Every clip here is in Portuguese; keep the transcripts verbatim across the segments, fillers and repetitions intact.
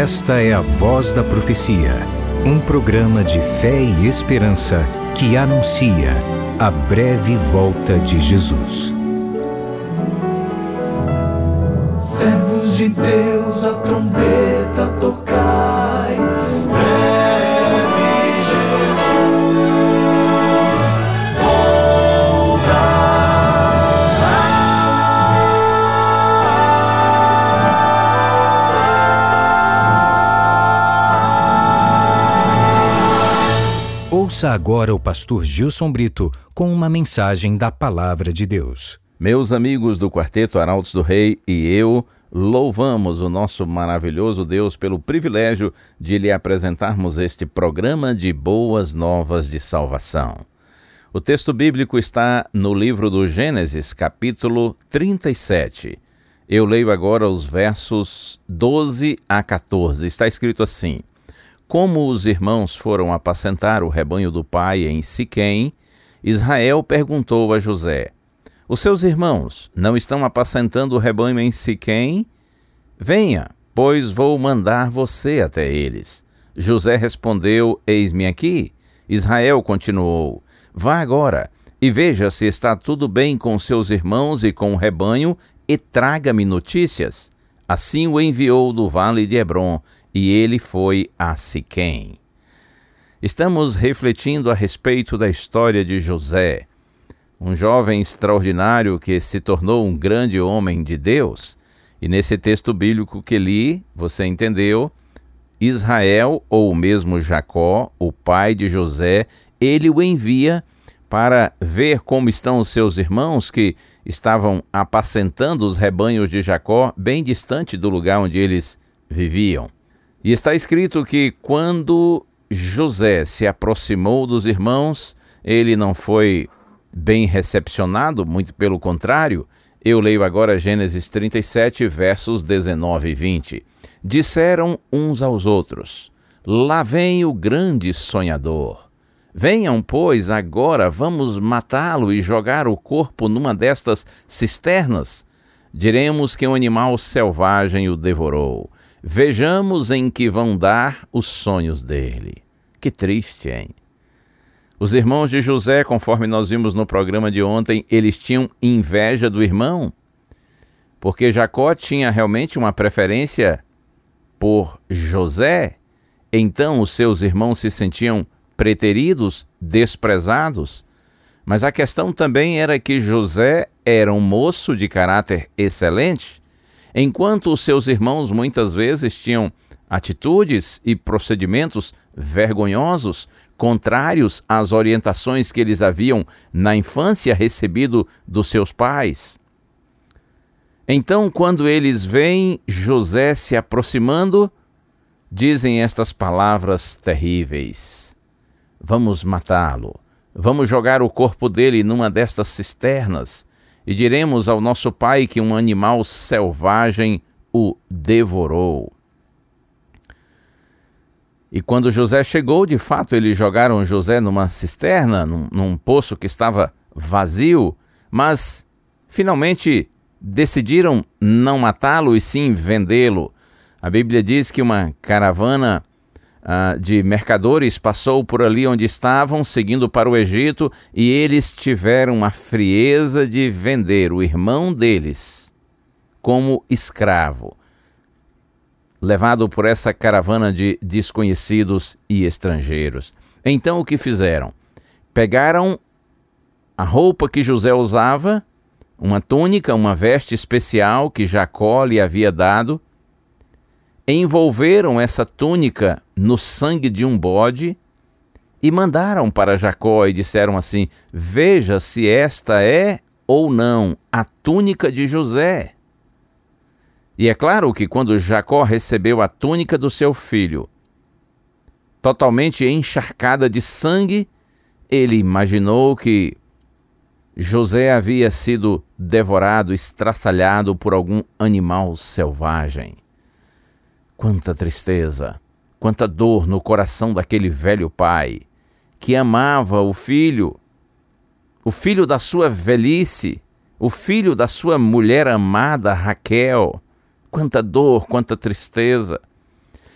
Esta é a Voz da Profecia, um programa de fé e esperança que anuncia a breve volta de Jesus. Servos de Deus, a trombeta tocai, breve Jesus voltará. Ouça agora o pastor Gilson Brito com uma mensagem da Palavra de Deus. Meus amigos do Quarteto Arautos do Rei e eu louvamos o nosso maravilhoso Deus pelo privilégio de lhe apresentarmos este programa de boas novas de salvação. O texto bíblico está no livro do Gênesis, capítulo trinta e sete. Eu leio agora os versos doze a quatorze. Está escrito assim: Como os irmãos foram apacentar o rebanho do pai em Siquém, Israel perguntou a José: Os seus irmãos não estão apacentando o rebanho em Siquém? Venha, pois vou mandar você até eles. José respondeu: Eis-me aqui. Israel continuou: Vá agora e veja se está tudo bem com seus irmãos e com o rebanho e traga-me notícias. Assim o enviou do vale de Hebrom e ele foi a Siquém. Estamos refletindo a respeito da história de José, um jovem extraordinário que se tornou um grande homem de Deus. E nesse texto bíblico que li, você entendeu, Israel, ou mesmo Jacó, o pai de José, ele o envia para ver como estão os seus irmãos que estavam apacentando os rebanhos de Jacó bem distante do lugar onde eles viviam. E está escrito que quando José se aproximou dos irmãos, ele não foi bem recepcionado, muito pelo contrário. Eu leio agora Gênesis trinta e sete, versos dezenove e vinte. Disseram uns aos outros: Lá vem o grande sonhador. Venham, pois, agora vamos matá-lo e jogar o corpo numa destas cisternas. Diremos que um animal selvagem o devorou. Vejamos em que vão dar os sonhos dele. Que triste, hein? Os irmãos de José, conforme nós vimos no programa de ontem, eles tinham inveja do irmão, porque Jacó tinha realmente uma preferência por José. Então os seus irmãos se sentiam preteridos, desprezados. Mas a questão também era que José era um moço de caráter excelente, enquanto os seus irmãos muitas vezes tinham atitudes e procedimentos vergonhosos, contrários às orientações que eles haviam na infância recebido dos seus pais. Então, quando eles veem José se aproximando, dizem estas palavras terríveis: Vamos matá-lo, vamos jogar o corpo dele numa destas cisternas e diremos ao nosso pai que um animal selvagem o devorou. E quando José chegou, de fato, eles jogaram José numa cisterna, num, num poço que estava vazio, mas finalmente decidiram não matá-lo e sim vendê-lo. A Bíblia diz que uma caravana uh, de mercadores passou por ali onde estavam, seguindo para o Egito, e eles tiveram a frieza de vender o irmão deles como escravo, levado por essa caravana de desconhecidos e estrangeiros. Então o que fizeram? Pegaram a roupa que José usava, uma túnica, uma veste especial que Jacó lhe havia dado, envolveram essa túnica no sangue de um bode e mandaram para Jacó e disseram assim: Veja se esta é ou não a túnica de José. E é claro que quando Jacó recebeu a túnica do seu filho, totalmente encharcada de sangue, ele imaginou que José havia sido devorado, estraçalhado por algum animal selvagem. Quanta tristeza, quanta dor no coração daquele velho pai, que amava o filho, o filho da sua velhice, o filho da sua mulher amada Raquel. Quanta dor, quanta tristeza.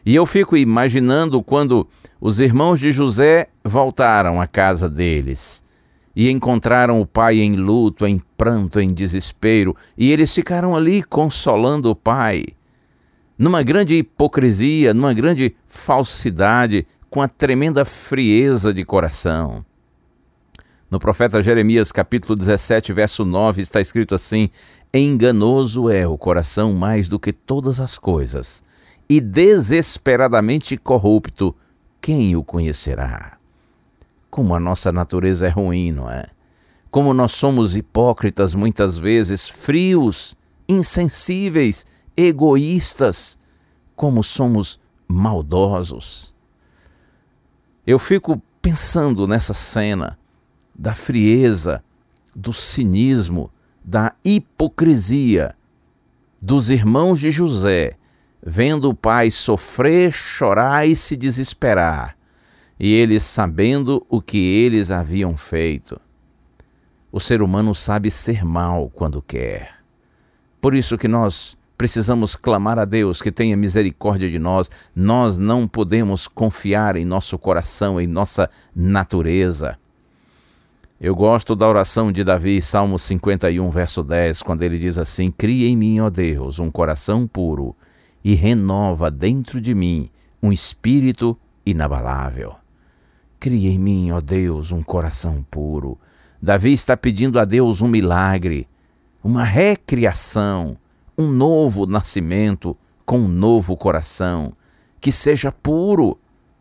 E eu fico imaginando quando os irmãos de José voltaram à casa deles e encontraram o pai em luto, em pranto, em desespero, e eles ficaram ali consolando o pai, numa grande hipocrisia, numa grande falsidade, com a tremenda frieza de coração. No profeta Jeremias, capítulo dezessete, verso nove, está escrito assim: enganoso é o coração mais do que todas as coisas, e desesperadamente corrupto, quem o conhecerá? Como a nossa natureza é ruim, não é? Como nós somos hipócritas muitas vezes, frios, insensíveis, egoístas, como somos maldosos. Eu fico pensando nessa cena da frieza, do cinismo, da hipocrisia dos irmãos de José, vendo o pai sofrer, chorar e se desesperar, e eles sabendo o que eles haviam feito. O ser humano sabe ser mal quando quer. Por isso que nós precisamos clamar a Deus que tenha misericórdia de nós. Nós não podemos confiar em nosso coração, em nossa natureza. Eu gosto da oração de Davi, Salmo cinquenta e um, verso dez, quando ele diz assim: cria em mim, ó Deus, um coração puro e renova dentro de mim um espírito inabalável. Cria em mim, ó Deus, um coração puro. Davi está pedindo a Deus um milagre, uma recriação, um novo nascimento com um novo coração, que seja puro.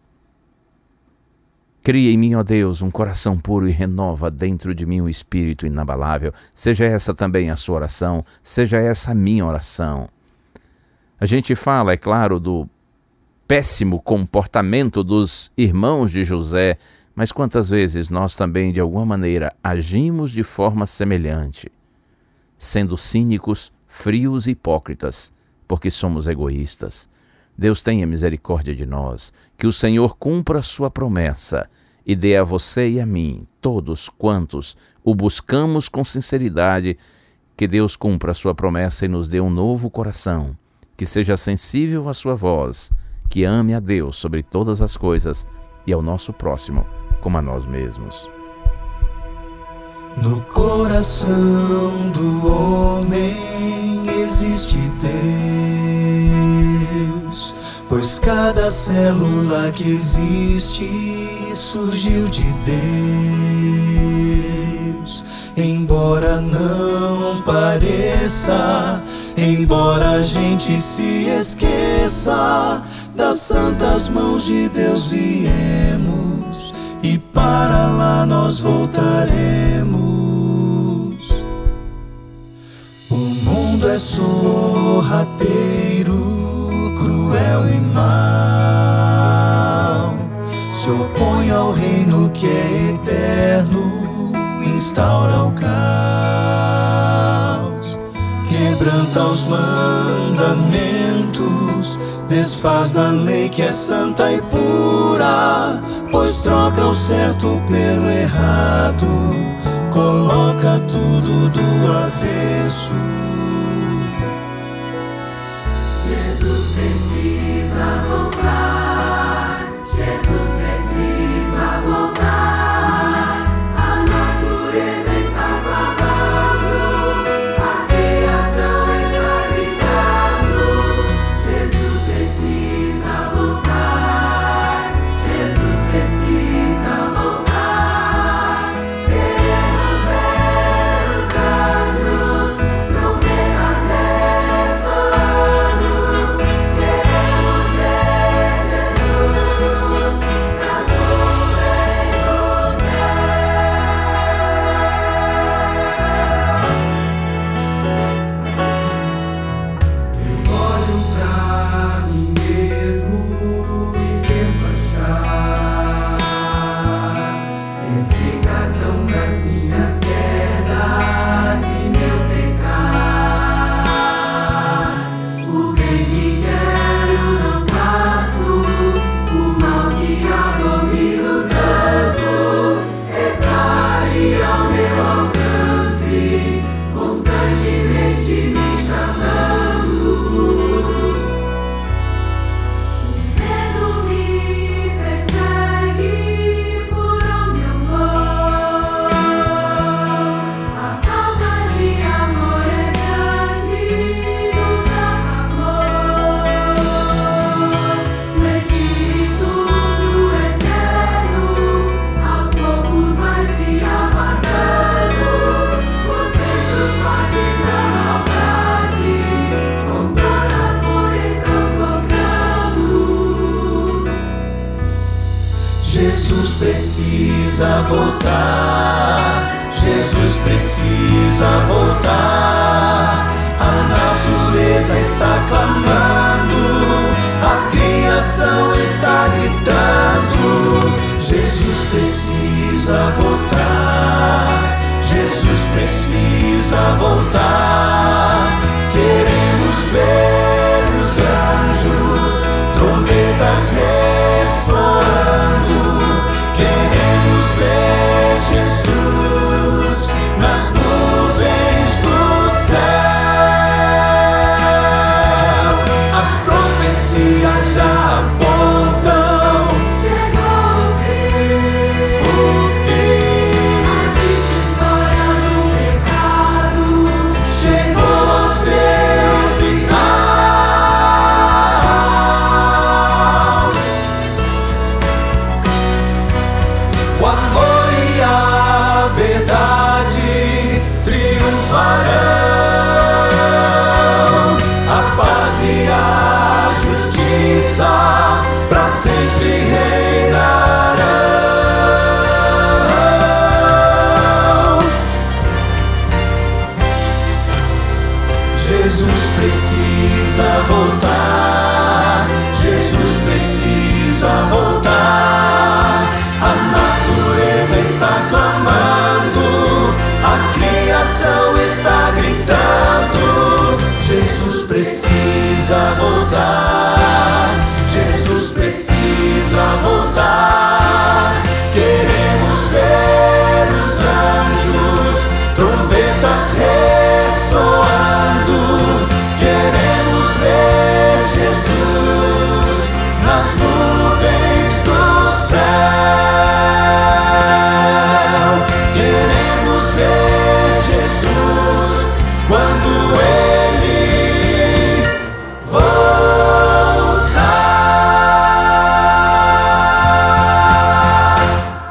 Cria em mim, ó Deus, um coração puro e renova dentro de mim um espírito inabalável. Seja essa também a sua oração, seja essa a minha oração. A gente fala, é claro, do péssimo comportamento dos irmãos de José, mas quantas vezes nós também, de alguma maneira, agimos de forma semelhante, sendo cínicos, frios e hipócritas, porque somos egoístas. Deus tenha misericórdia de nós, que o Senhor cumpra a sua promessa e dê a você e a mim, todos quantos o buscamos com sinceridade, que Deus cumpra a sua promessa e nos dê um novo coração, que seja sensível à sua voz, que ame a Deus sobre todas as coisas e ao nosso próximo como a nós mesmos. No coração do homem existe Deus, pois cada célula que existe surgiu de Deus. Embora não pareça, embora a gente se esqueça, das santas mãos de Deus viemos e para lá nós voltaremos. O mundo é sorrateiro, cruel e mau, se opõe ao reino que é eterno, instaura o caos, quebranta os mandamentos, desfaz da lei que é santa e pura, pois troca o certo pelo errado, coloca tudo do avesso. Jesus precisa voltar, Jesus precisa voltar, a natureza está clamando, a criação está gritando. Jesus precisa voltar, Jesus precisa voltar. Queremos ver os anjos, trombetas ressoando. Queremos ver Jesus precisa voltar. Jesus precisa voltar. A natureza está clamando, a criação está gritando. Jesus precisa voltar. Jesus precisa voltar. Queremos ver os anjos, trombetas ressoando. Queremos ver Jesus nas nuvens do céu. As profecias já apontam. Chegou o fim. O fim. A triste história do pecado Chegou ao seu final. O amor e a verdade triunfarão. A paz e a justiça para sempre reinarão. Jesus precisa voltar. Jesus precisa voltar. A natureza está clamando, a criação está gritando. Jesus precisa voltar. Jesus precisa voltar. Queremos ver os anjos, trombetas ressoando. Queremos ver Jesus nas nuvens do céu. Queremos ver Jesus quando Ele voltar.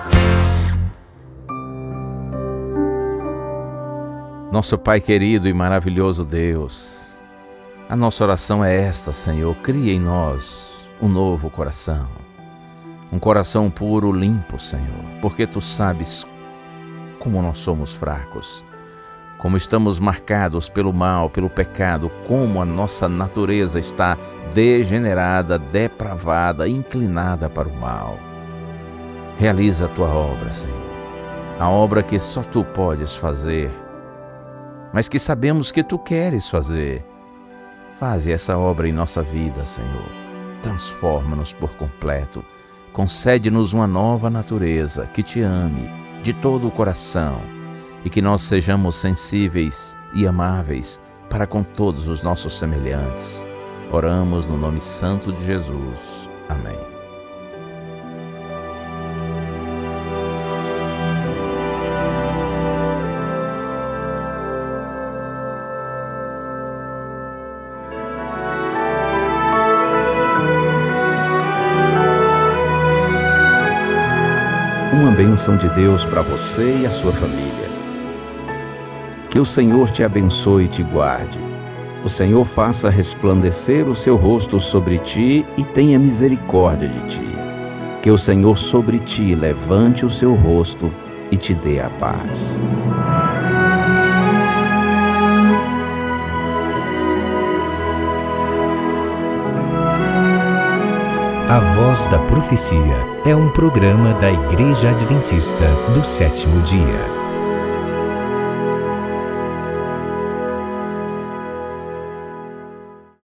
Nosso Pai querido e maravilhoso Deus, a nossa oração é esta, Senhor: cria em nós um novo coração, um coração puro, limpo, Senhor, porque Tu sabes como nós somos fracos, como estamos marcados pelo mal, pelo pecado, como a nossa natureza está degenerada, depravada, inclinada para o mal. Realiza a Tua obra, Senhor, a obra que só Tu podes fazer, mas que sabemos que Tu queres fazer. Faze essa obra em nossa vida, Senhor. Transforma-nos por completo. Concede-nos uma nova natureza que Te ame de todo o coração e que nós sejamos sensíveis e amáveis para com todos os nossos semelhantes. Oramos no nome santo de Jesus. Amém. Uma bênção de Deus para você e a sua família. Que o Senhor te abençoe e te guarde. O Senhor faça resplandecer o seu rosto sobre ti e tenha misericórdia de ti. Que o Senhor sobre ti levante o seu rosto e te dê a paz. A Voz da Profecia é um programa da Igreja Adventista do Sétimo Dia.